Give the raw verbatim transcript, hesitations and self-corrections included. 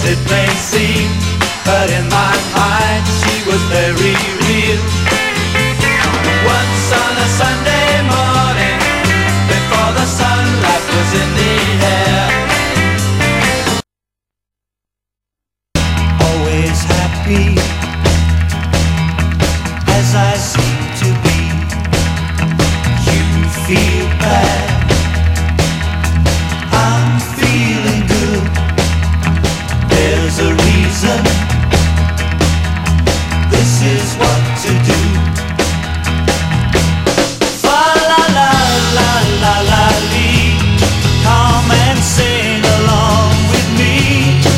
it may seem, but in my mind she was very real. Once on a Sunday morning, before the sunlight was in the air, always happy as I seem to be. You feel bad, I'm feeling good. There's a reason